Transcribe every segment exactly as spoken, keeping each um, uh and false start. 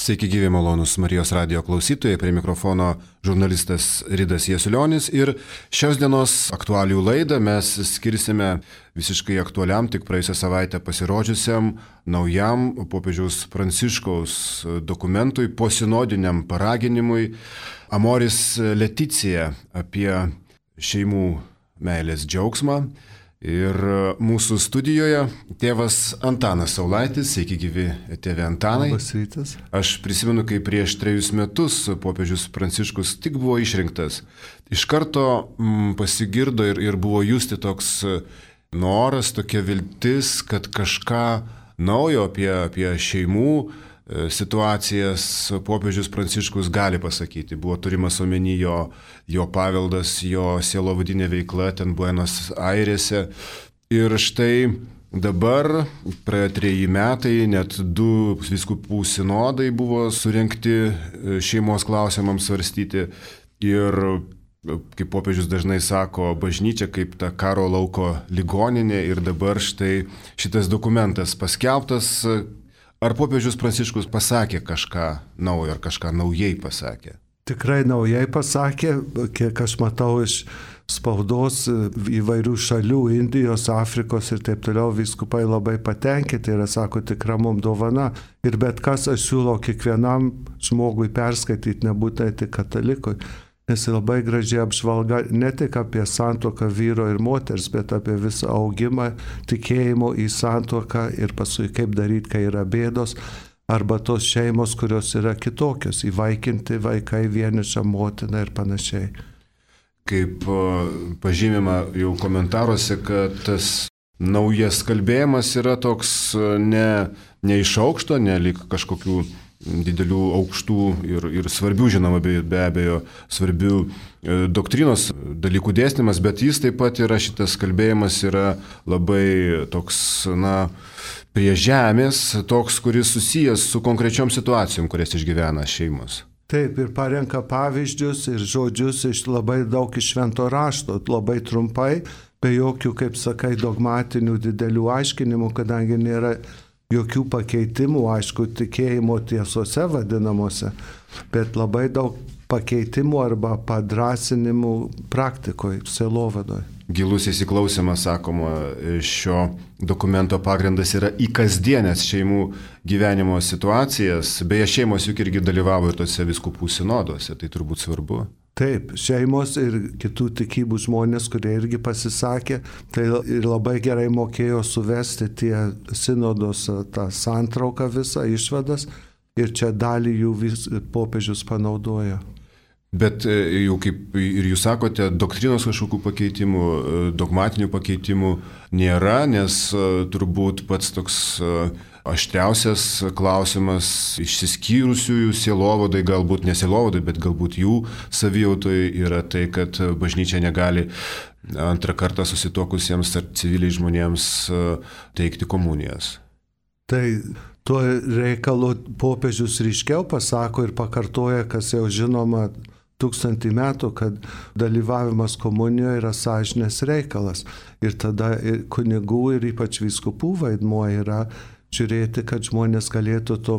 Sveiki gyvi malonus Marijos radijo klausytojai, prie mikrofono žurnalistas Ridas Jasulionis ir šios dienos aktualijų laidą mes skirsime visiškai aktualiam, tik praėjusią savaitę pasirodžiusiam naujam popiežiaus Pranciškaus dokumentui, posinodiniam paraginimui Amoris Laetitia apie šeimų meilės džiaugsmą. Ir mūsų studijoje tėvas Antanas Saulaitis. Sveiki gyvi, tėve Antanai. Labas rytas. Aš prisimenu, kai prieš trejus metus popiežius Pranciškus tik buvo išrinktas. Iš karto mm, pasigirdo ir, ir buvo justi toks noras, tokia viltis, kad kažką naujo apie, apie šeimų situacijas popiežius Pranciškus gali pasakyti. Buvo turimas omeny jo, jo paveldas, jo sielovadinė veikla ten Buenos Airėse. Ir štai dabar, praėjo treji metai, net du vyskupų sinodai buvo surengti šeimos klausimams svarstyti. Ir, kaip popiežius dažnai sako, bažnyčia kaip ta karo lauko ligoninė. Ir dabar štai šitas dokumentas paskelbtas. Ar popiežius Pranciškus pasakė kažką naujo, ar kažką naujai pasakė? Tikrai naujai pasakė, kiek aš matau iš spaudos įvairių šalių, Indijos, Afrikos ir taip toliau, vyskupai labai patenkinti ir sako, tikra mums dovana. Ir bet kas aš siūlau kiekvienam žmogui perskaityti, nebūtinai tik katalikui. Nes labai gražiai apžvalga ne tik apie santuoką vyro ir moters, bet apie visą augimą, tikėjimo į santuoką ir paskui kaip daryti, kai yra bėdos, arba tos šeimos, kurios yra kitokios, įvaikinti vaikai, vieniša motina ir panašiai. Kaip pažymima jau komentaruose, kad tas naujas kalbėjimas yra toks ne, ne iš aukšto, ne lyg kažkokių didelių aukštų ir, ir svarbių, žinoma, be, be abejo, svarbių e, doktrinos dalykų dėstymas, bet jis taip pat yra, šitas kalbėjimas yra labai toks, na, prie žemės, toks, kuris susijęs su konkrečiom situacijom, kurias išgyvena šeimos. Taip, ir parenka pavyzdžius ir žodžius iš labai daug iš švento rašto, labai trumpai, be jokių, kaip sakai, dogmatinių didelių aiškinimų, kadangi nėra jokių pakeitimų, aišku, tikėjimo tiesose vadinamuose, bet labai daug pakeitimų arba padrasinimų praktikoje, sielovadoje. Gilus įsiklausimas, sakoma, šio dokumento pagrindas yra į kasdienės šeimų gyvenimo situacijas. Beje, šeimos juk irgi dalyvavo ir tose vyskupų sinoduose, tai turbūt svarbu. Taip, šeimos ir kitų tikybų žmonės, kurie irgi pasisakė, tai ir labai gerai mokėjo suvesti tie sinodos tą santrauką visą, išvadas, ir čia dalį jų vis popiežius panaudoja. Bet jau kaip ir jūs sakote, doktrinos kažkokių pakeitimų, dogmatinių pakeitimų nėra, nes turbūt pats toks aštriausias klausimas išsiskyrusiųjų sielovadai, galbūt ne sielovadai, bet galbūt jų savijautai yra tai, kad bažnyčia negali antrą kartą susituokusiems ar civiliai žmonėms teikti komunijas. Tai tuo reikalu popiežius ryškiau pasako ir pakartoja, kas jau žinoma tūkstantį metų, kad dalyvavimas komunijoje yra sąžinės reikalas. Ir tada ir kunigų ir ypač vyskupų vaidmuo yra žiūrėti, kad žmonės galėtų to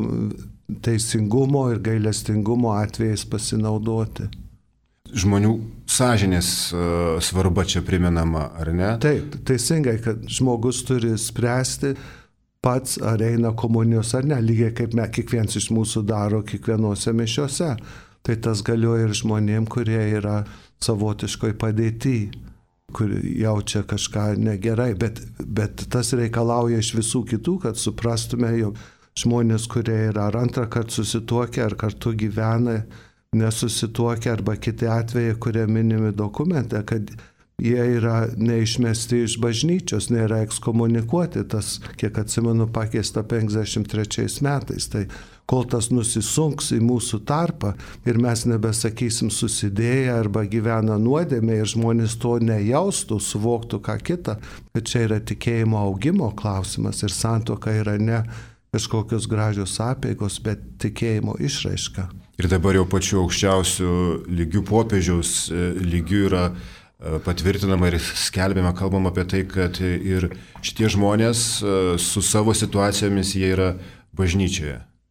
teisingumo ir gailestingumo atvejais pasinaudoti. Žmonių sąžinės uh, svarba čia primenama, ar ne? Taip, teisingai, kad žmogus turi spręsti pats, ar eina komunijos ar ne, lygiai kaip me, kiekvienas iš mūsų daro kiekvienose mišiose. Tai tas galioja ir žmonėm, kurie yra savotiškoj padėty, kur jaučia kažką negerai, bet, bet tas reikalauja iš visų kitų, kad suprastume, jog žmonės, kurie yra ar antrą kartą susituokę, ar kartu gyvena, nesusituokę, arba kiti atvejai, kurie minimi dokumente, kad jie yra neišmesti iš bažnyčios, nėra ekskomunikuoti, tas, kiek atsimenu, pakeista penkiasdešimt trečiais metais. Tai kol tas nusisunks į mūsų tarpą ir mes nebesakysim susidėję arba gyvena nuodėmė ir žmonės to nejaustų, suvoktų ką kitą, kad čia yra tikėjimo augimo klausimas ir santuoka yra ne kažkokios gražios apeigos, bet tikėjimo išraiška. Ir dabar jau pačiu aukščiausiu lygių popiežiaus lygių yra patvirtinama ir skelbiama, kalbama apie tai, kad ir šitie žmonės su savo situacijomis jie yra bažnyčioje.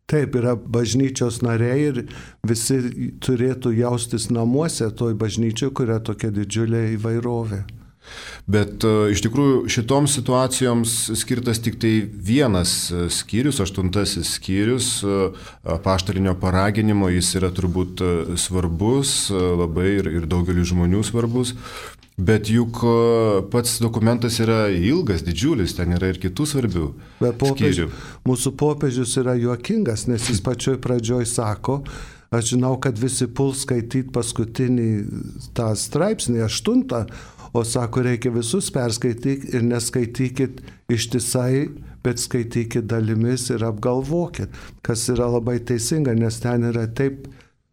Taip, yra bažnyčios nariai ir visi turėtų jaustis namuose toj bažnyčioj, kuria tokia didžiulė įvairovė. Bet iš tikrųjų šitoms situacijoms skirtas tik tai vienas skyrius, aštuntasis skyrius apaštalinio paraginimo, jis yra turbūt svarbus, labai ir, ir daugeliu žmonių svarbus, bet juk pats dokumentas yra ilgas, didžiulis, ten yra ir kitų svarbių bet popiež, skyrių. Mūsų popiežius yra juokingas, nes jis pačioj pradžioj sako, aš žinau, kad visi puls skaityti paskutinį tą straipsnį, aštuntą, o sako, reikia visus perskaityti ir neskaitykit ištisai, bet skaitykit dalimis ir apgalvokit, kas yra labai teisinga, nes ten yra taip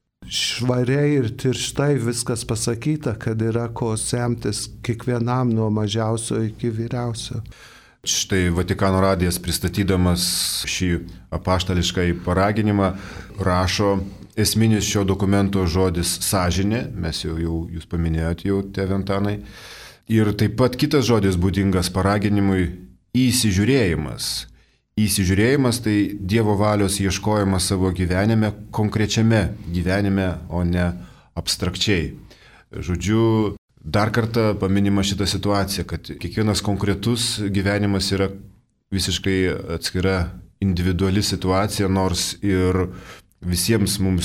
švariai ir tirštai viskas pasakyta, kad yra ko semtis kiekvienam nuo mažiausio iki vyriausio. Štai Vatikano radijas pristatydamas šį apaštališką paraginimą rašo, esminis šio dokumento žodis sąžinė, mes jau, jau jūs paminėjote jau, tėve Antanai, ir taip pat kitas žodis būdingas paraginimui įsižiūrėjimas. Įsižiūrėjimas tai Dievo valios ieškojimas savo gyvenime, konkrečiame gyvenime, o ne abstrakčiai. Žodžiu, dar kartą paminima šitą situaciją, kad kiekvienas konkretus gyvenimas yra visiškai atskira individuali situacija, nors ir visiems mums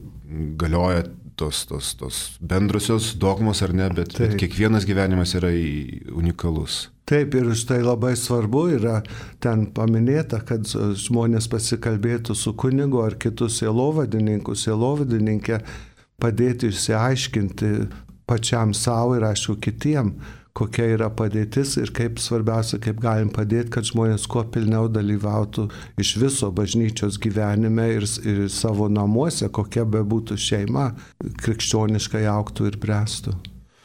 galioja tos, tos, tos bendrusios dogmos ar ne, bet, bet kiekvienas gyvenimas yra unikalus. Taip, ir štai labai svarbu yra ten paminėta, kad žmonės pasikalbėtų su kunigu ar kitų sielovadininkų, sielovadininkę, padėti išsiaiškinti pačiam savo ir aišku kitiem, kokia yra padėtis ir kaip svarbiausia, kaip galim padėti, kad žmonės kuo pilniau dalyvautų iš viso bažnyčios gyvenime ir, ir savo namuose, kokia bebūtų šeima, krikščioniškai augtų ir bręstų.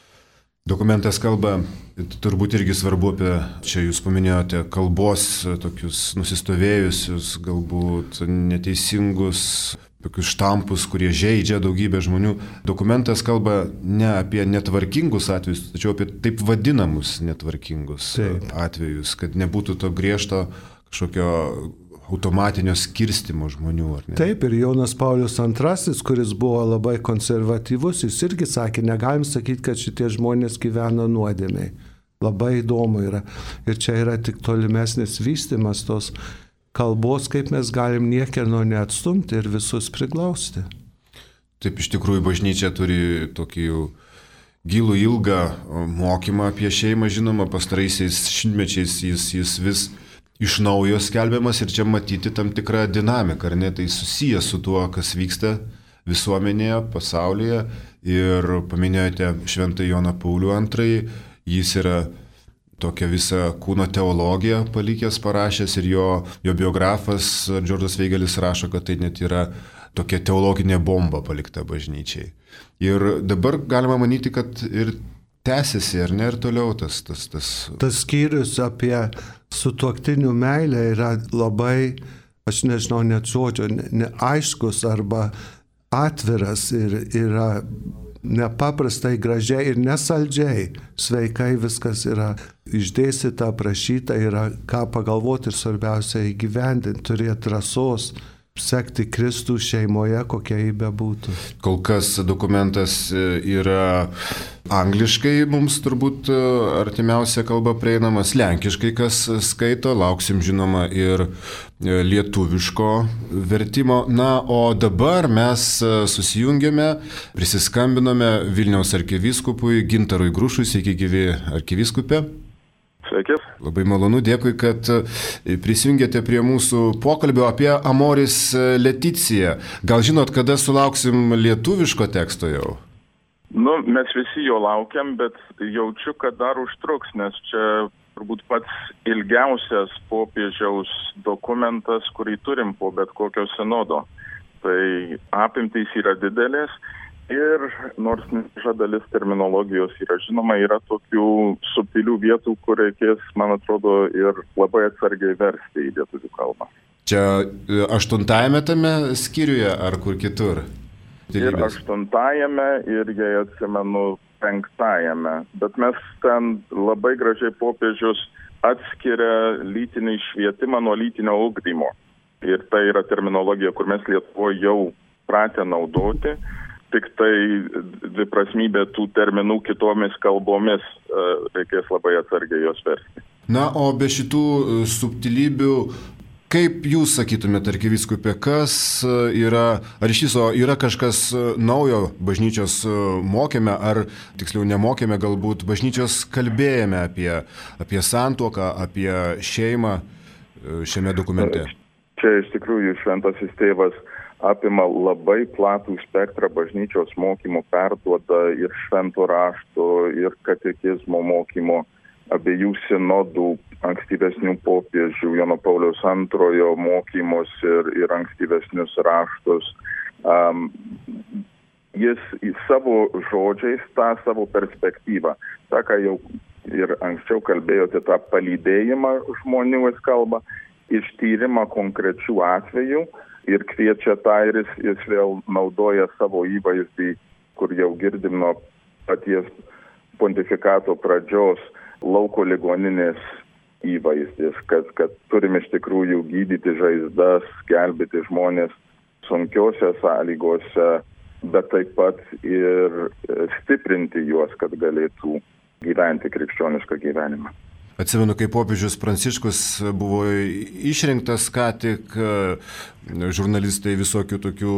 Dokumentas kalba, turbūt irgi svarbu apie, čia jūs paminėjote, kalbos tokius nusistovėjusius, galbūt neteisingus, tokius štampus, kurie žeidžia daugybę žmonių. Dokumentas kalba ne apie netvarkingus atvejus, tačiau apie taip vadinamus netvarkingus taip. atvejus, kad nebūtų to griežto kažkokio automatinio skirstimo žmonių. Ar ne? Taip, ir Jonas Paulius antrasis, kuris buvo labai konservatyvus, jis irgi sakė, negalim sakyti, kad šitie žmonės gyvena nuodėmiai. Labai įdomu yra. Ir čia yra tik tolimesnis vystymas tos kalbos, kaip mes galim niekieno neatstumti ir visus priglausti. Taip, iš tikrųjų, bažnyčia turi tokį jau gilų, ilgą mokymą apie šeimą, žinoma, pastaraisiais šimtmečiais jis, jis vis iš naujo skelbiamas ir čia matyti tam tikrą dinamiką, ar ne, tai susijęs su tuo, kas vyksta visuomenėje, pasaulyje. Ir paminėjote Šventąjį Joną Paulių antrąjį, jis yra tokią visą kūno teologiją palikęs, parašęs ir jo, jo biografas Džordžas Veigelis rašo, kad tai net yra tokia teologinė bomba palikta bažnyčiai. Ir dabar galima manyti, kad ir tęsiasi, ar ne, ir toliau tas... Tas, tas... tas skyrius apie sutuoktinių meilę yra labai, aš nežinau net žodžio, neaiškus arba atviras ir yra nepaprastai gražiai ir nesaldžiai, sveikai viskas yra išdėstyta, aprašyta, yra ką pagalvoti ir svarbiausia įgyvendinti, turėti drąsos, sekti Kristų šeimoje, kokia jį bebūtų. Kol kas dokumentas yra angliškai, mums turbūt artimiausia kalba prieinamas, lenkiškai kas skaito, lauksim žinoma ir lietuviško vertimo. Na, o dabar mes susijungėme, prisiskambinome Vilniaus arkivyskupui Gintarui Grušui, sveiki gyvi arkivyskupė. Sveiki. Labai malonu, dėkui, kad prisijungėte prie mūsų pokalbio apie Amoris Laetitia. Gal žinot, kada sulauksim lietuviško teksto jau? Nu, mes visi jo laukiam, bet jaučiu, kad dar užtruks, nes čia turbūt pats ilgiausias popiežiaus dokumentas, kurį turim po bet kokio sinodo. Tai apimtys yra didelės. Ir nors nemaža dalis terminologijos yra žinoma, yra tokių subtilių vietų, kur reikės, man atrodo, ir labai atsargiai versti į lietuvių kalbą. Čia aštuntajame tame skyriuje ar kur kitur? Ir aštuntajame, ir jei atsimenu, penktajame. Bet mes ten labai gražiai popiežius atskiria lytinį švietimą nuo lytinio ugdymo. Ir tai yra terminologija, kur mes Lietuvoje jau pratę naudoti, tik tai dviprasmybė tų terminų kitomis kalbomis reikės labai atsargiai jos versti. Na, o be šitų subtilybių, kaip jūs sakytumėte, arkivyskupė, kas yra, ar iš viso yra kažkas naujo bažnyčios mokėme, ar tiksliau nemokėme, galbūt bažnyčios kalbėjome apie, apie santuoką, apie šeimą šiame dokumente? Čia iš tikrųjų šventasis tėvas apima labai platų spektrą bažnyčios mokymų, perduoda ir švento rašto, ir katekizmo mokymo, abiejų sinodų, ankstyvesnių popiežių, Jono Pauliaus antrojo mokymus ir, ir ankstyvesnius raštus. Um, jis į savo žodžiais tą savo perspektyvą, tą, ką jau ir anksčiau kalbėjote, tą palydėjimą žmonių jis kalba, ištyrimą konkrečių atvejų, ir kviečia tą ir jis, jis vėl naudoja savo įvaizdį, kur jau girdim nuo paties pontifikato pradžios, lauko ligoninės įvaizdis, kad, kad turim iš tikrųjų gydyti žaizdas, gelbėti žmonės sunkiose sąlygose, bet taip pat ir stiprinti juos, kad galėtų gyventi krikščionišką gyvenimą. Atsimenu, kai popiežius Pranciškus buvo išrinktas, ką tik žurnalistai visokių tokių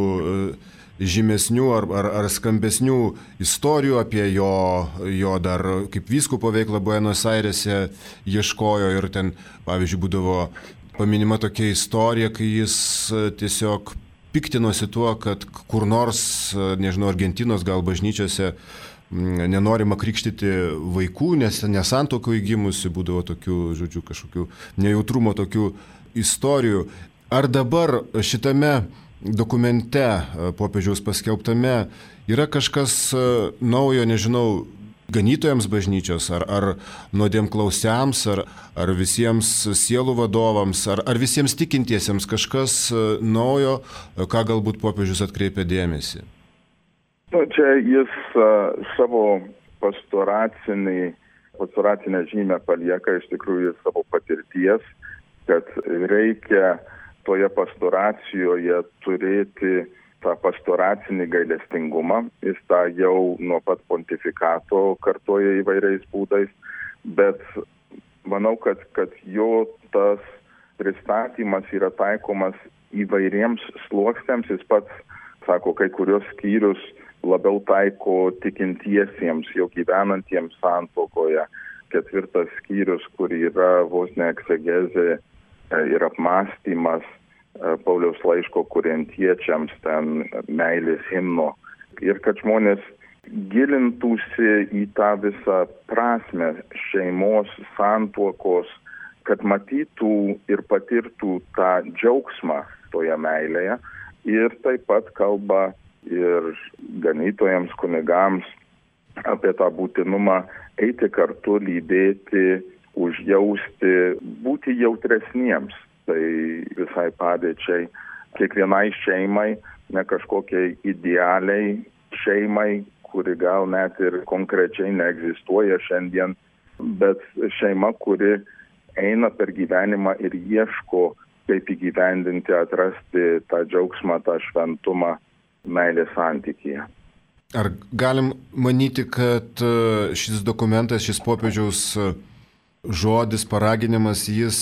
žymesnių ar, ar, ar skambesnių istorijų apie jo, jo dar kaip vyskupo veiklą Buenos Airėse ieškojo ir ten, pavyzdžiui, būdavo paminima tokia istorija, kai jis tiesiog piktinosi tuo, kad kur nors, nežinau, Argentinos gal bažnyčiose nenorima krikštyti vaikų, nes nesantuokų įgimusi, būdavo tokių, žodžiu, kažkokių nejautrumo tokių istorijų. Ar dabar šitame dokumente, popiežiaus paskelbtame, yra kažkas naujo, nežinau, ganytojams bažnyčios, ar, ar nuodėmklausiams, ar, ar visiems sielų vadovams, ar, ar visiems tikintiesiems kažkas naujo, ką galbūt popiežius atkreipia dėmesį? Nu, čia jis uh, savo pastoracinį, pastoracinę žymę palieka iš tikrųjų savo patirties, kad reikia toje pastoracijoje turėti tą pastoracinį gailestingumą. Jis tą jau nuo pat pontifikato kartoja įvairiais būdais, bet manau, kad, kad jo tas pristatymas yra taikomas įvairiems sluoksniams. Jis pats sako, kai kurios skyrius labiau taiko tikintiesiems, jau gyvenantiems santuokoje. Ketvirtas skyrius, kur yra vos ne eksegezė ir apmąstymas Pauliaus laiško korintiečiams, ten meilės himno. Ir kad žmonės gilintųsi į tą visą prasmę šeimos, santuokos, kad matytų ir patirtų tą džiaugsmą toje meilėje. Ir taip pat kalba ir ganytojams, kunigams apie tą būtinumą eiti kartu, lydėti, užjausti, būti jautresniems. Tai visai padėčiai, kiekvienai šeimai, ne kažkokiai idealiai šeimai, kuri gal net ir konkrečiai neegzistuoja šiandien, bet šeima, kuri eina per gyvenimą ir ieško, kaip įgyvendinti, atrasti tą džiaugsmą, tą šventumą meilės santykyje. Ar galim manyti, kad šis dokumentas, šis popiežiaus žodis, paraginimas, jis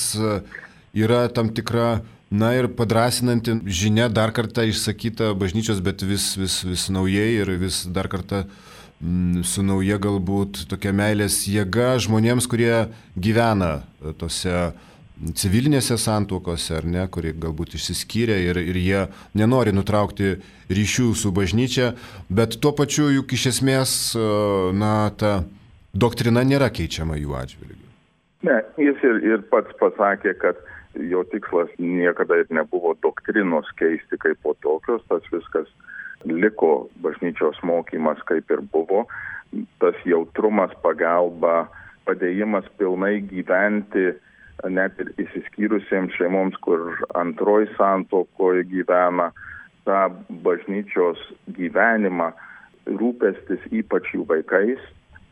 yra tam tikra, na ir padrasinanti žinia dar kartą išsakyta bažnyčios, bet vis, vis, vis naujai ir vis dar kartą m, su nauja galbūt tokia meilės jėga žmonėms, kurie gyvena tose civilinėse santuokose, ar ne, kurie galbūt išsiskyrė ir, ir jie nenori nutraukti ryšių su bažnyčia, bet tuo pačiu juk iš esmės, na, ta doktrina nėra keičiama jų atžvilgiu. Ne, jis ir, ir pats pasakė, kad jo tikslas niekada ir nebuvo doktrinos keisti kaip po tokios, tas viskas liko bažnyčios mokymas kaip ir buvo, tas jautrumas, pagalba, padėjimas pilnai gyventi net ir išsiskyrusiems šeimoms, kur antroji santuokoje gyvena, tą bažnyčios gyvenimą, rūpestis ypač jų vaikais,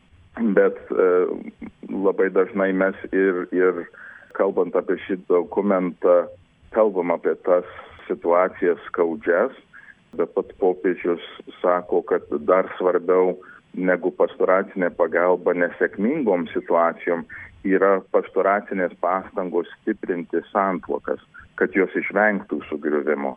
bet e, labai dažnai mes ir, ir kalbant apie šį dokumentą kalbam apie tas situacijas skaudžias, bet pat popiežius sako, kad dar svarbiau negu pastoracinė pagalba nesėkmingom situacijom yra pastoracinės pastangos stiprinti santuokas, kad jos išvengtų sugriuvimo.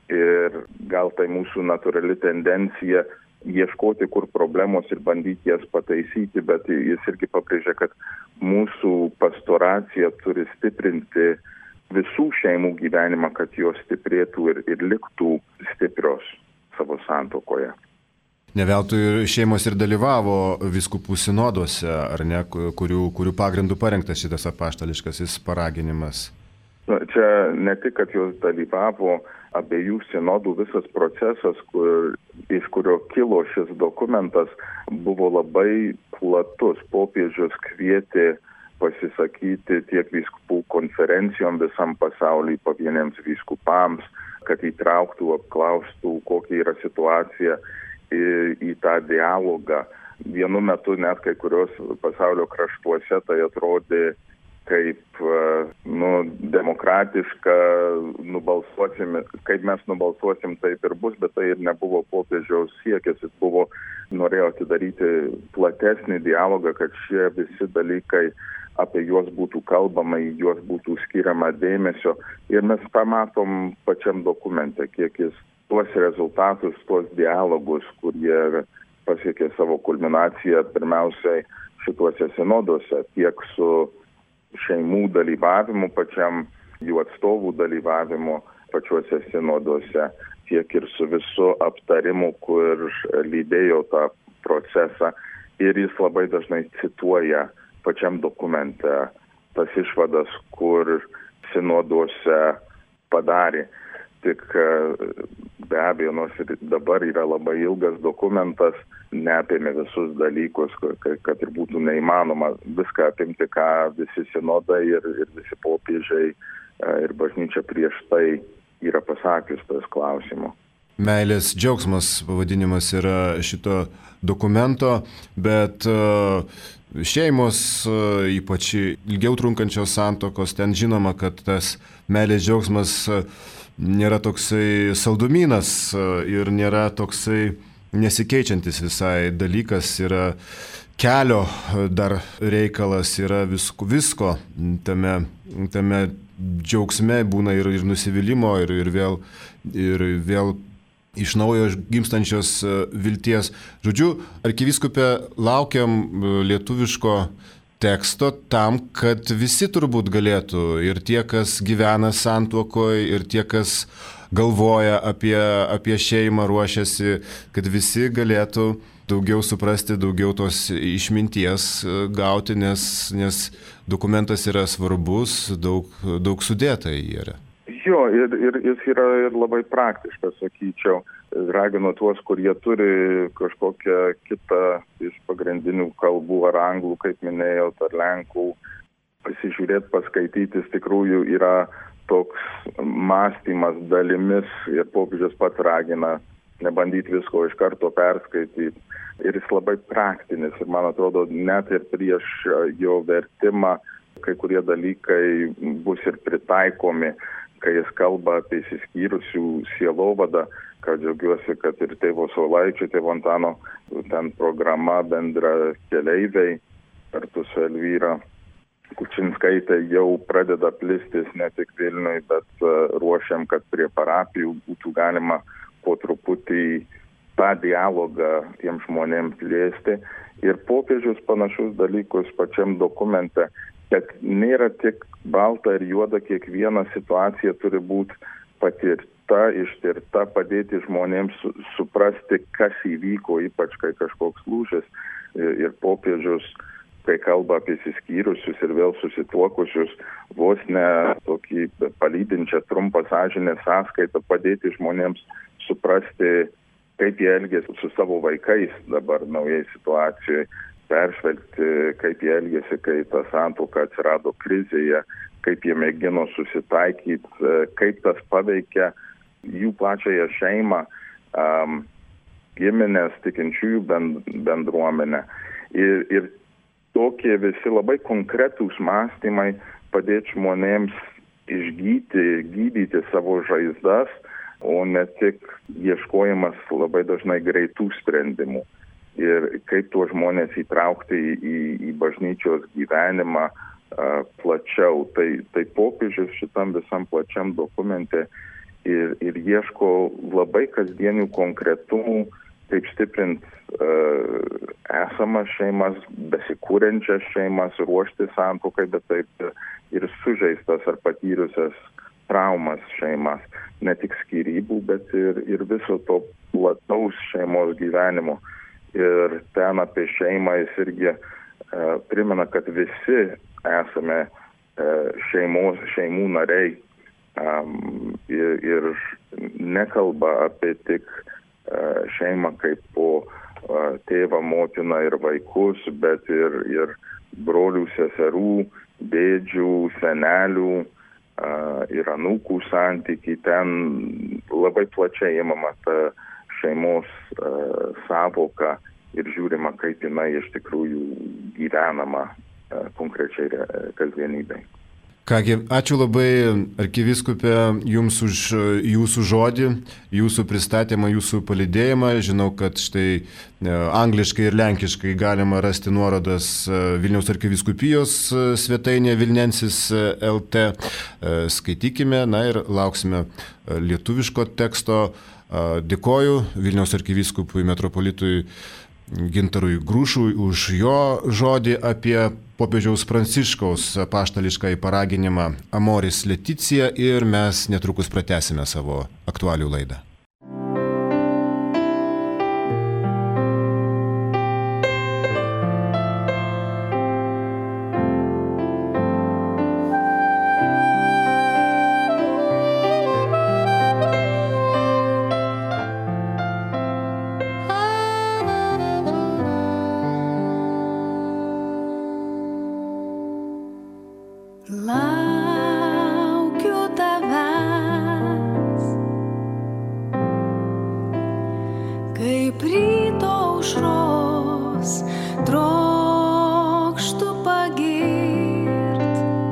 Ir gal tai mūsų natūrali tendencija ieškoti, kur problemos ir bandyti jas pataisyti, bet jis irgi pabrėžia, kad mūsų pastoracija turi stiprinti visų šeimų gyvenimą, kad jos stiprėtų ir, ir liktų stiprios savo santuokoje. Ne veltui ir šeimos ir dalyvavo vyskupų sinoduose, ar ne, kurių, kurių pagrindų parengtas šitas apaštališkasis paraginimas. Čia ne tik, kad jos dalyvavo, abiejų sinodų visas procesas, kur, iš kurio kilo šis dokumentas, buvo labai platus. Popiežius kvietė pasisakyti tiek vyskupų konferencijom visam pasauliui, pavieniams vyskupams, kad įtrauktų, apklaustų, kokia yra situacija į, į tą dialogą. Vienu metu net kai kurios pasaulio kraštuose tai atrodė kaip nu, demokratiška, nubalsuosim, kaip mes nubalsuosim, taip ir bus, bet tai ir nebuvo popiežiaus siekis. Jis buvo, norėjo atidaryti platesnį dialogą, kad šie visi dalykai apie juos būtų kalbama, į juos būtų skiriama dėmesio. Ir mes pamatom pačiam dokumente, kiek jis tuos rezultatus, tuos dialogus, kurie pasiekė savo kulminaciją pirmiausiai šituose sinoduose, tiek su šeimų dalyvavimu pačiam, jų atstovų dalyvavimu pačiuose sinoduose, tiek ir su visu aptarimu, kur lydėjo tą procesą. Ir jis labai dažnai cituoja pačiam dokumente tas išvadas, kur sinoduose padarė. Tik be abejo, nors ir dabar yra labai ilgas dokumentas, neapėmė visus dalykus, kad ir būtų neįmanoma viską apimti, ką visi sinodai ir, ir visi popiežiai ir bažnyčia prieš tai yra pasakius tas klausimu. Meilės džiaugsmas pavadinimas yra šito dokumento, bet šeimos, ypač ilgiau trunkančios santuokos, ten žinoma, kad tas meilės džiaugsmas nėra toksai saldumynas ir nėra toksai nesikeičiantis visai dalykas, yra kelio dar reikalas, yra visko, visko tame, tame džiaugsme būna ir, ir nusivylimo, ir, ir, vėl, ir vėl iš naujo gimstančios vilties. Žodžiu, arkivyskupė, laukiam lietuviško teksto tam, kad visi turbūt galėtų, ir tie, kas gyvena santuokoje, ir tie, kas galvoja apie, apie šeimą, ruošiasi, kad visi galėtų daugiau suprasti, daugiau tos išminties gauti, nes, nes dokumentas yra svarbus, daug, daug sudėta į jį yra. Jo, ir, ir jis yra ir labai praktiškas, sakyčiau. Ragino tuos, kurie turi kažkokią kitą iš pagrindinių kalbų, ar anglų, kaip minėjau, ar lenkų, pasižiūrėti, paskaityti, iš tikrųjų yra toks mąstymas dalimis, ir popiežius pats ragina nebandyti visko iš karto perskaityti. Ir jis labai praktinis, ir man atrodo, net ir prieš jo vertimą kai kurie dalykai bus ir pritaikomi, kai jis kalba apie išsiskyrusių sielovadą, kad džiaugiuosi, kad ir tėvo Saulaičio, tėvo Antano ten programa bendra keleiviai kartu su Elvyra Kučinskaitė jau pradeda plistis ne tik Vilniui, bet ruošiam, kad prie parapijų būtų galima po truputį tą dialogą tiem žmonėms plėsti. Ir popiežius panašus dalykus pačiam dokumente, kad nėra tik balta ir juoda, kiekviena situacija turi būti patirta, ištirta, padėti žmonėms su, suprasti, kas įvyko, ypač kai kažkoks lūžis. Ir popiežius, kai kalba apie išsiskyrusius ir vėl susituokusius, vos ne tokį palydinčią trumpą sąžinės sąskaitą, padėti žmonėms suprasti, kaip jie elgėsi su savo vaikais dabar naujai situacijoje, peržvelgti, kaip jie elgėsi, kai ta santuoka atsirado krizėje, kaip jie mėgino susitaikyti, kaip tas paveikia jų plačiąją šeimą, um, giminės, tikinčiųjų bendruomenę. Ir, ir tokie visi labai konkretūs mąstymai padėti žmonėms išgyti, gydyti savo žaizdas, o ne tik ieškojimas labai dažnai greitų sprendimų. Ir kaip tuos žmonės įtraukti į, į bažnyčios gyvenimą a, plačiau. Tai, tai popiežius šitam visam plačiam dokumente ir, ir ieško labai kasdienių konkretumų, kaip stiprinti uh, esamas šeimas, besikūrenčias šeimas, ruošti santuokai, bet taip ir sužeistas ar patyrusias traumas šeimas. Ne tik skyrybų, bet ir, ir viso to plataus šeimos gyvenimo. Ir ten apie šeimą jis irgi uh, primena, kad visi esame uh, šeimos, šeimų nariai um, ir, ir nekalba apie tik šeimą kaip po tėvą, motiną ir vaikus, bet ir, ir brolių, seserų, dėdžių, senelių ir anūkų santykiai. Ten labai plačiai įmama ta šeimos savoka ir žiūrima, kaip jinai iš tikrųjų gyvenama konkrečiai kasdienybei. Kągi, ačiū labai, arkivyskupė, jums už jūsų žodį, jūsų pristatymą, jūsų palydėjimą. Žinau, kad štai angliškai ir lenkiškai galima rasti nuorodas Vilniaus arkivyskupijos svetainėje vilnensis taškas el tė. Skaitykime, na ir lauksime lietuviško teksto. Dėkoju Vilniaus arkivyskupui metropolitui Gintarui Grušui už jo žodį apie popiežiaus Pranciškaus apaštališkąjį paraginimą Amoris Laetitia ir mes netrukus pratęsime savo aktualių laidą. Laukiu tavęs, kaip ryto aušros trokštu pagirt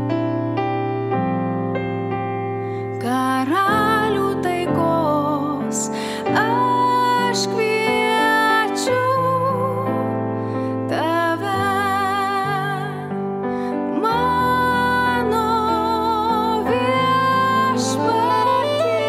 karalių taikos. Aš kviečiu tave, mano viešpatie.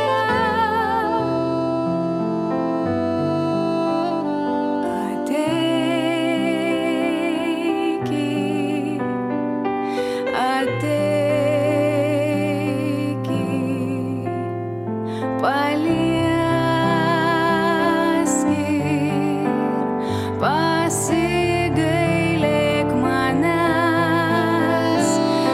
Ateiki, ateiki, palieski, pasigailėk manęs.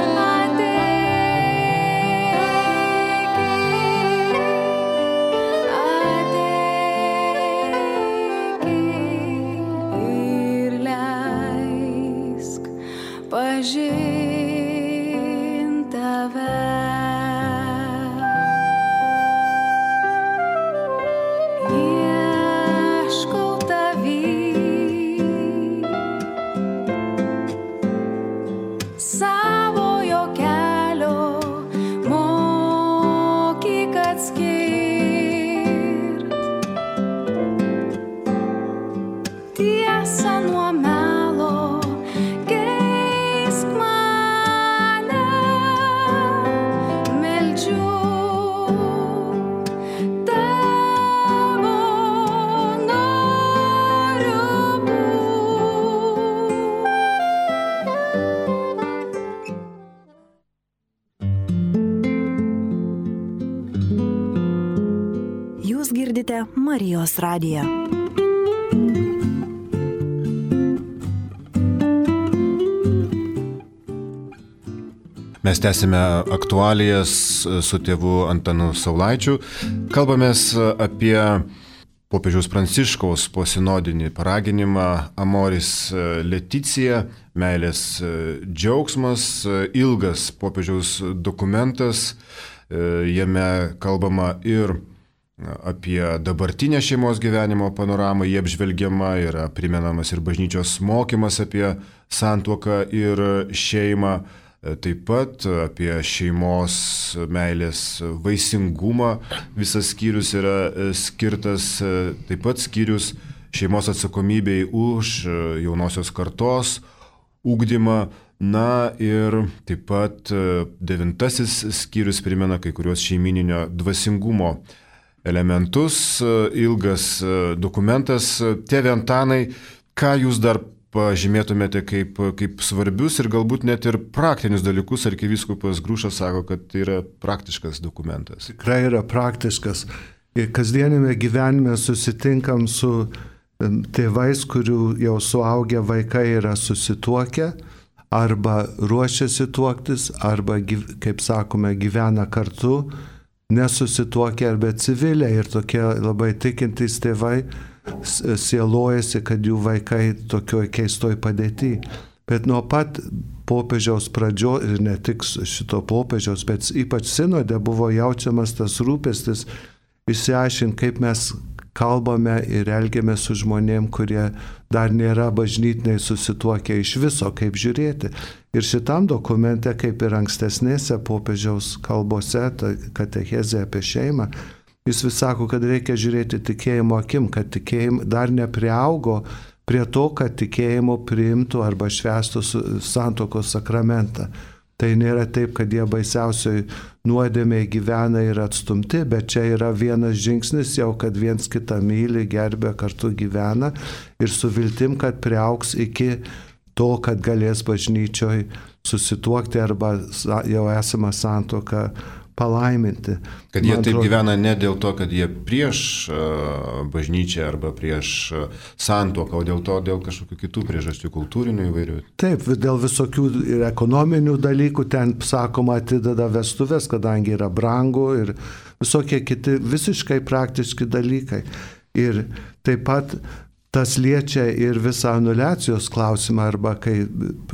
Ateiki, ateiki ir leisk pažint tave. Ieškau tavy, savojo kelio mokyk atskirt tiesą nuo melo. Keisk mane, meldžiu tavo, noriu būt. Jūs girdite Marijos radiją. Mes tęsime aktualijas su tėvu Antanu Saulaičiu. Kalbamės apie popiežiaus Pranciškaus posinodinį paraginimą Amoris Laetitia, meilės džiaugsmas, ilgas popiežiaus dokumentas. Jame kalbama ir apie dabartinę šeimos gyvenimo panoramą, jie apžvelgiama, yra primenamas ir bažnyčios mokymas apie santuoką ir šeimą. taip pat apie šeimos meilės vaisingumą. Visas skyrius yra skirtas, taip pat skyrius šeimos atsakomybei už jaunosios kartos ugdymą. Na ir taip pat devintasis skyrius primena kai kurios šeimininio dvasingumo elementus, ilgas dokumentas. Tėve Antanai, ką jūs dar pažymėtumėte kaip, kaip svarbius ir galbūt net ir praktinius dalykus? Arkivyskupas Grušas sako, kad tai yra praktiškas dokumentas. Tikrai yra praktiškas. Ir kasdienime gyvenime susitinkam su tėvais, kurių jau suaugę vaikai yra susituokę, arba ruošiasi tuoktis, arba, kaip sakome, gyvena kartu, nesusituokę arba civiliai. Ir tokie labai tikintys tėvai sielojasi, kad jų vaikai tokioj keistoj padėty. Bet nuo pat popiežiaus pradžios, ir ne tik šito popiežiaus, bet ypač sinode buvo jaučiamas tas rūpestis išsiaiškinti, kaip mes kalbame ir elgiamės su žmonėm, kurie dar nėra bažnytiniai susituokę iš viso, kaip žiūrėti. Ir šitam dokumente, kaip ir ankstesnėse popiežiaus kalbose, ta katechezė apie šeimą, jis vis sako, kad reikia žiūrėti tikėjimo akim, kad tikėjimo dar nepriaugo prie to, kad tikėjimo priimtų arba švęstų santuokos sakramentą. Tai nėra taip, kad jie baisiausiai nuodėmėje gyvena ir atstumti, bet čia yra vienas žingsnis jau, kad viens kitą myli, gerbė, kartu gyvena ir su viltim, kad priaugs iki to, kad galės bažnyčioj susituokti arba jau esamą santuoką palaiminti. Kad jie Man taip atrodo, gyvena ne dėl to, kad jie prieš uh, bažnyčią arba prieš uh, santuoką, o dėl to, dėl kažkokių kitų priežasčių, kultūrinių įvairių. Taip, dėl visokių ir ekonominių dalykų, ten, sakoma, atideda vestuvės, kadangi yra brangu ir visokie kiti visiškai praktiški dalykai. Ir taip pat tas liečia ir visą anuliacijos klausimą, arba kai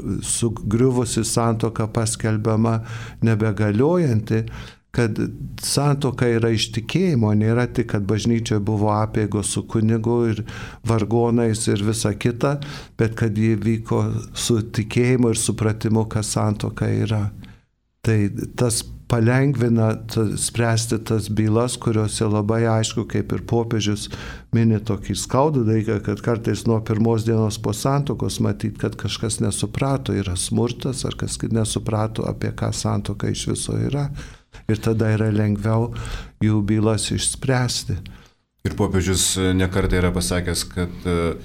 sugriuvusi santuoka paskelbiama nebegaliojanti, kad santuoka yra iš tikėjimo, nėra tik, kad bažnyčioje buvo apeigos su kunigu ir vargonais ir visa kita, bet kad ji vyko su tikėjimu ir supratimu, kas santuoka yra. Tai tas palengvina ta, spręsti tas bylas, kuriuose labai aišku, kaip ir popiežius mini tokį skaudų dalyką, kad kartais nuo pirmos dienos po santuokos matyt, kad kažkas nesuprato, yra smurtas, ar kas nesuprato, apie ką santuoka iš viso yra. Ir tada yra lengviau jų bylas išspręsti. Ir popiežius nekartą yra pasakęs, kad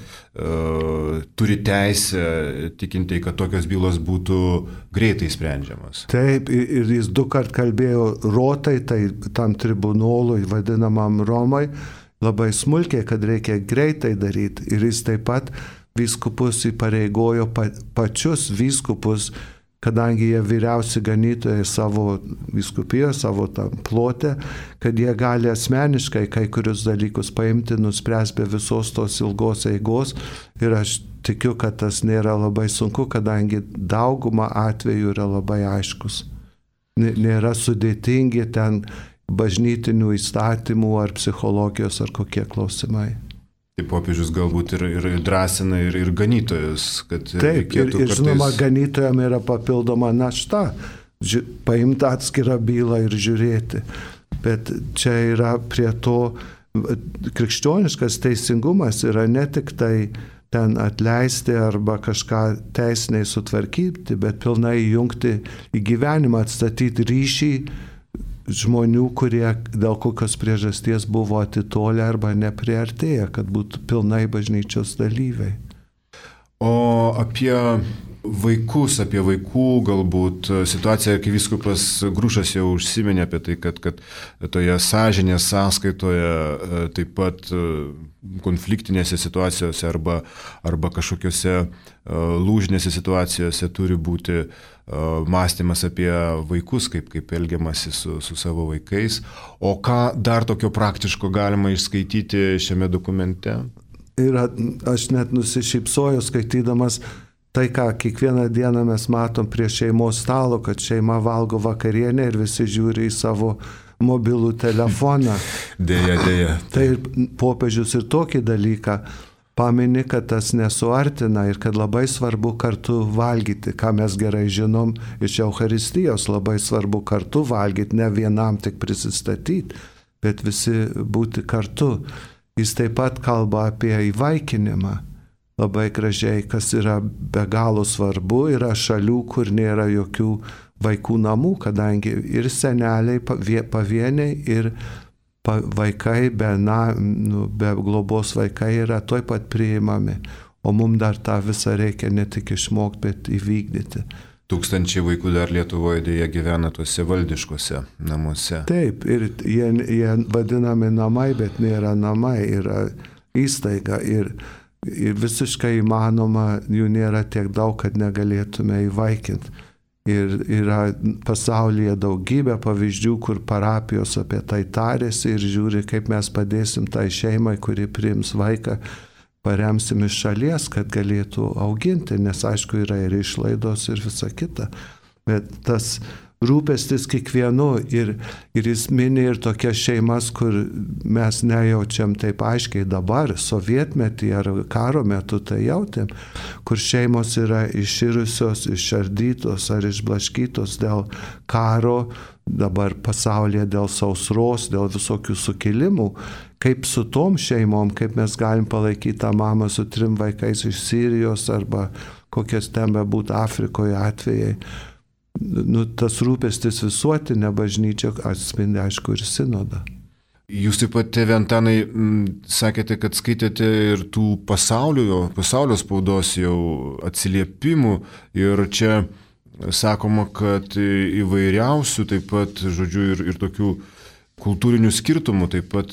uh, turi teisę tikinti, kad tokios bylos būtų greitai sprendžiamas. Taip, ir jis du kart kalbėjo rotai, tai tam tribunolui vadinamam Romai, labai smulkiai, kad reikia greitai daryti. Ir jis taip pat vyskupus įpareigojo pa, pačius vyskupus, kadangi jie vyriausi ganytojai savo vyskupijoje, savo plote, kad jie gali asmeniškai kai kurius dalykus paimti, nuspręsti be visos tos ilgos eigos. Ir aš tikiu, kad tas nėra labai sunku, kadangi dauguma atvejų yra labai aiškus. Nėra sudėtingi ten bažnytinių įstatymų ar psichologijos ar kokie klausimai. Tai popiežius galbūt ir, ir drąsina ir, ir ganytojus, kad taip, ir, ir kartais... žinoma, ganytojam yra papildoma našta, ži, paimti atskirą bylą ir žiūrėti. Bet čia yra prie to, krikščioniškas teisingumas yra ne tik tai ten atleisti arba kažką teisiniai sutvarkyti, bet pilnai įjungti į gyvenimą, atstatyti ryšį žmonių, kurie dėl kokios priežasties buvo atitolę arba nepriartėję, kad būtų pilnai bažnyčios dalyviai. O apie vaikus, apie vaikų galbūt situaciją, kai vyskupas Grušas jau užsiminė apie tai, kad, kad toje sąžinės sąskaitoje taip pat konfliktinėse situacijose arba, arba kažkokiose lūžinėse situacijose turi būti mąstymas apie vaikus, kaip, kaip elgiamasi su, su savo vaikais. O ką dar tokio praktiško galima išskaityti šiame dokumente? Ir aš net nusišypsoju skaitydamas tai, ką kiekvieną dieną mes matom prie šeimos stalo, kad šeima valgo vakarienę ir visi žiūri į savo mobilų telefoną. Dėja, dėja. Tai popiežius ir tokį dalyką pamini, kad tas nesuartina ir kad labai svarbu kartu valgyti, ką mes gerai žinom iš Eucharistijos, labai svarbu kartu valgyti, ne vienam tik prisistatyti, bet visi būti kartu. Jis taip pat kalba apie įvaikinimą. Labai gražiai, kas yra be galo svarbu, yra šalių, kur nėra jokių vaikų namų, kadangi ir seneliai pavieniai, ir vaikai be, na, nu, be globos vaikai yra toj pat priimami. O mums dar tą visą reikia ne tik išmokti, bet įvykdyti. Tūkstančiai vaikų dar Lietuvoje dėja gyvena tuose valdiškose namuose. Taip, ir jie, jie vadinami namai, bet nėra namai, yra įstaiga ir, ir visiškai įmanoma, jų nėra tiek daug, kad negalėtume įvaikinti. Ir yra pasaulyje daugybė pavyzdžių, kur parapijos apie tai tarėsi ir žiūri, kaip mes padėsim tai šeimai, kuri priims vaiką, paremsim iš šalies, kad galėtų auginti, nes aišku yra ir išlaidos ir visa kita. Bet tas rūpestis kiekvienu ir, ir jis mini ir tokias šeimas, kur mes nejaučiam taip aiškiai dabar, sovietmetį ar karo metu tai jautėm, kur šeimos yra iširusios, išardytos ar išblaškytos dėl karo, dabar pasaulyje dėl sausros, dėl visokių sukilimų. Kaip su tom šeimom, kaip mes galim palaikyti tą mamą su trim vaikais iš Sirijos arba kokias ten bebūtų Afrikoje atvejai. Nu, tas rūpestis visuotinė bažnyčia atspindi, aišku, ir sinodą. Jūs taip pat, tėve Antanai, sakėte, kad skaitėte ir tų pasaulio, pasaulio spaudos jau atsiliepimų ir čia sakoma, kad įvairiausių taip pat, žodžiu, ir, ir tokių kultūrinių skirtumų taip pat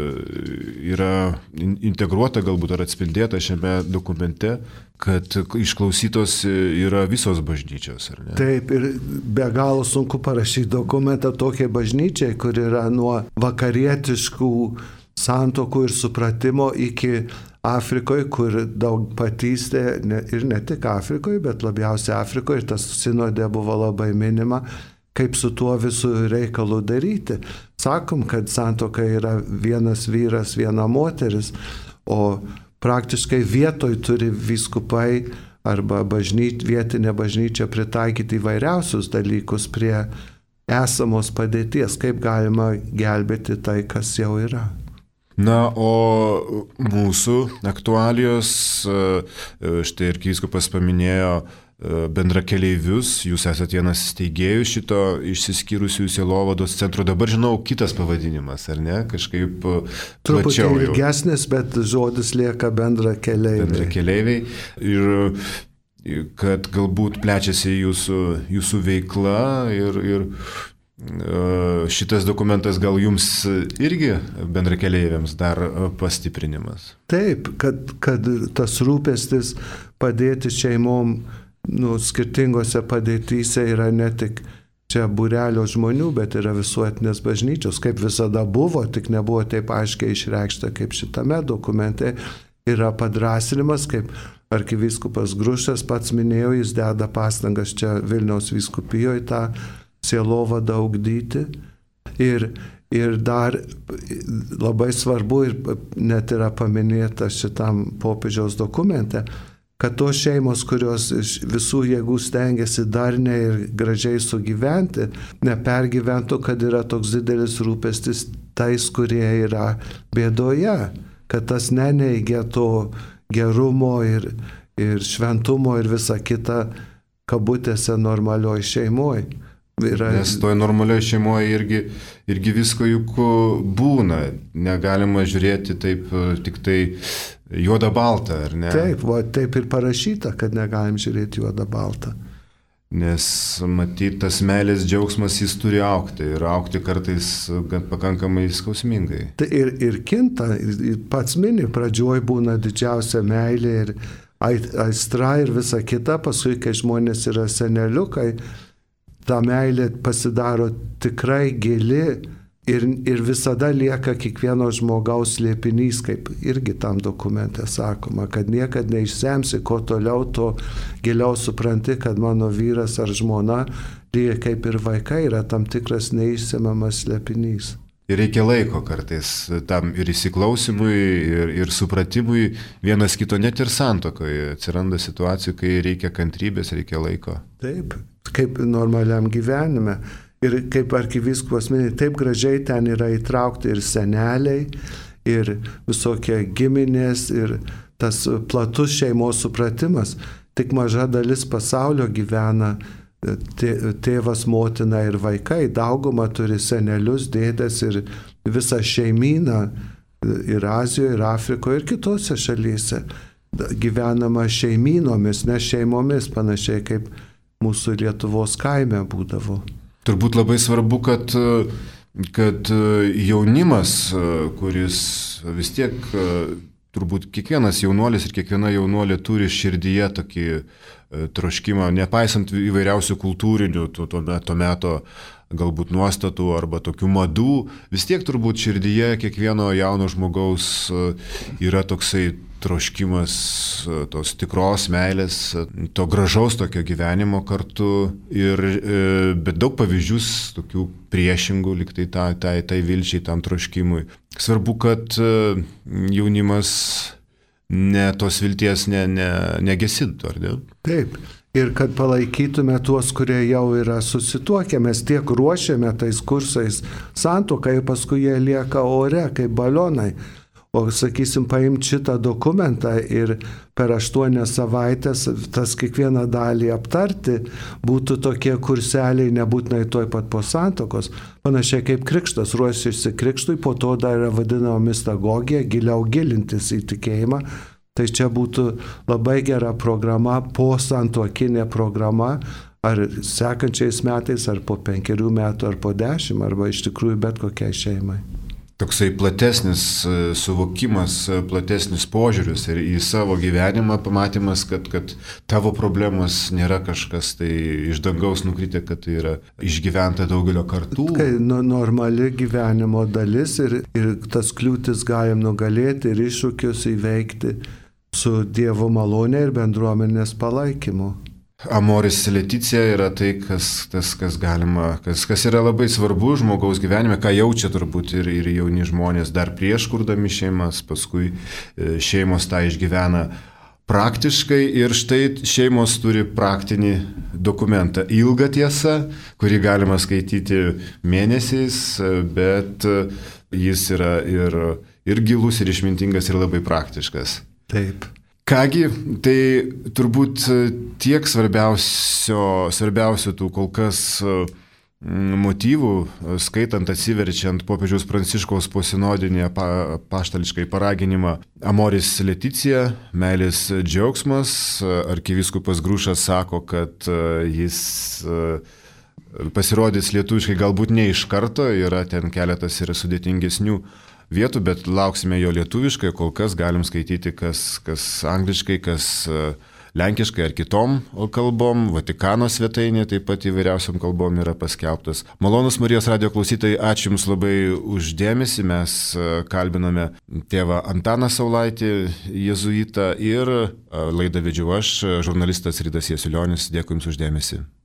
yra integruota galbūt ar atspindėta šiame dokumente, kad išklausytos yra visos bažnyčios, ar ne? Taip, ir be galo sunku parašyti dokumentą tokiai bažnyčiai, kur yra nuo vakarietiškų santokų ir supratimo iki Afrikoje, kur daug patystė, ne, ir ne tik Afrikoje, bet labiausiai Afrikoje, ir tas sinode buvo labai minima, kaip su tuo visų reikalų daryti. Sakom, kad santuoka yra vienas vyras, viena moteris, o praktiškai vietoj turi vyskupai arba bažnyt, vietinė bažnyčia pritaikyti įvairiausius dalykus prie esamos padėties, kaip galima gelbėti tai, kas jau yra. Na, o mūsų aktualijos, štai arkivyskupas paminėjo bendrakeleivius, jūs esate vienas steigėjų šito išsiskyrusių sielovados centro, dabar žinau kitas pavadinimas, ar ne, kažkaip truputį ilgesnis, bet žodis lieka bendrakeleiviai. Bendrakeleiviai ir kad galbūt plečiasi jūsų, jūsų veikla ir, ir šitas dokumentas gal jums irgi bendrakeleiviams dar pastiprinimas. Taip, kad, kad tas rūpestis padėti šeimom nu, skirtingose padėtyse yra ne tik čia būrelio žmonių, bet yra visuotinės bažnyčios, kaip visada buvo, tik nebuvo taip aiškiai išreikšta kaip šitame dokumente. Yra padrąsinimas, kaip arkivyskupas Grušas pats minėjo, jis deda pastangas čia Vilniaus vyskupijoje tą sielovadą ugdyti. Ir, ir dar labai svarbu ir net yra paminėta šitam popiežiaus dokumente, kad tos šeimos, kurios iš visų jėgų stengiasi darniai ir gražiai sugyventi, nepergyventų, kad yra toks didelis rūpestis tais, kurie yra bėdoje, kad tas neneigia to gerumo ir, ir šventumo ir visa kita kabutėse normalioje šeimoje. Yra... Nes toj normalioje šeimoje irgi, irgi visko juk būna, negalima žiūrėti taip tik tai juoda balta, ar ne? Taip, va, taip ir parašyta, kad negalim žiūrėti juoda balta. Nes matyt, tas meilės džiaugsmas jis turi aukti ir aukti kartais pakankamai skausmingai. Tai ir, ir kinta, ir pats mini, pradžioj būna didžiausia meilė ir aistra ir visa kita, paskui, kai žmonės yra seneliukai, ta meilė pasidaro tikrai gili ir, ir visada lieka kiekvieno žmogaus slėpinys, kaip irgi tam dokumente sakoma, kad niekad neišsemsi, ko toliau, to giliau supranti, kad mano vyras ar žmona, lygiai kaip ir vaikai, yra tam tikras neišsemiamas slėpinys. Ir reikia laiko kartais tam ir įsiklausimui, ir, ir supratimui vienas kito, net ir santuokoje. Atsiranda situacijų, kai reikia kantrybės, reikia laiko. Taip, kaip normaliam gyvenime. Ir kaip arkivyskupas minė, taip gražiai ten yra įtraukti ir seneliai, ir visokie giminės, ir tas platus šeimos supratimas. Tik maža dalis pasaulio gyvena tėvas, motina ir vaikai. Dauguma turi senelius, dėdes ir visą šeimyną ir Azijoje, ir Afrikoje, ir kitose šalyse. Gyvenama šeimynomis, ne šeimomis, panašiai kaip mūsų Lietuvos kaime būdavo. Turbūt labai svarbu, kad, kad jaunimas, kuris vis tiek, turbūt kiekvienas jaunuolis ir kiekviena jaunuolė turi širdyje tokį troškimą, nepaisant įvairiausių kultūrinių to, to, to meto galbūt nuostatų arba tokių madų, vis tiek turbūt širdyje kiekvieno jauno žmogaus yra toksai troškimas tos tikros meilės, to gražaus tokio gyvenimo kartu, ir, bet daug pavyzdžių tokių priešingų, lyg tai tai, tai, tai vilčiai, tam troškimui. Svarbu, kad jaunimas ne tos vilties ne, ne, negesintų, ar ne? Taip. Ir kad palaikytume tuos, kurie jau yra susituokę, mes tiek ruošiame tais kursais santuokai, paskui jie lieka ore kaip balionai. O, sakysim, paimti šitą dokumentą ir per aštuonias savaitės tas kiekvieną dalį aptarti, būtų tokie kurseliai, nebūtinai tuoj pat po santuokos. Panašiai kaip krikštas, ruošiasi krikštui, po to dar yra vadinama mistagogija, giliau gilintis į tikėjimą. Tai čia būtų labai gera programa, po santuokinė programa, ar sekančiais metais, ar po penkerių metų, ar po dešimt, arba iš tikrųjų bet kokiai šeimai. Toksai platesnis suvokimas, platesnis požiūris ir į savo gyvenimą pamatymas, kad, kad tavo problemos nėra kažkas tai iš dangaus nukritę, kad tai yra išgyventa daugelio kartų. Tai normali gyvenimo dalis ir, ir tas kliūtis galim nugalėti ir iššūkius įveikti su Dievo malonė ir bendruomenės palaikymu. Amoris Leticia yra tai, kas, tas, kas galima, kas, kas yra labai svarbu žmogaus gyvenime, ką jaučia turbūt ir, ir jauni žmonės dar prieš kurdami šeimas, paskui šeimos tą išgyvena praktiškai ir štai šeimos turi praktinį dokumentą. Ilga tiesa, kurį galima skaityti mėnesiais, bet jis yra ir, ir gilus, ir išmintingas, ir labai praktiškas. Taip. Kągi, tai turbūt tiek svarbiausio, svarbiausių tų kol kas motyvų, skaitant, atsiverčiant popiežiaus Pranciškaus posinodinį apaštališkai paraginimą Amoris Leticia, meilės džiaugsmas. Arkivyskupas Grušas sako, kad jis pasirodys lietuviškai galbūt ne iš karto, yra ten keletas ir sudėtingesnių vietų, bet lauksime jo lietuviškai, kol kas galim skaityti kas, kas angliškai, kas lenkiškai ar kitom kalbom. Vatikano svetainė taip pat įvairiausiam kalbom yra paskelbtas. Malonus Marijos radijo klausytojai, ačiū Jums labai už dėmesį. Mes kalbinome tėvą Antaną Saulaitį, jėzuitą, ir laidą vedžiau aš, žurnalistas Rydas Jasulionis. Dėkui Jums už dėmesį.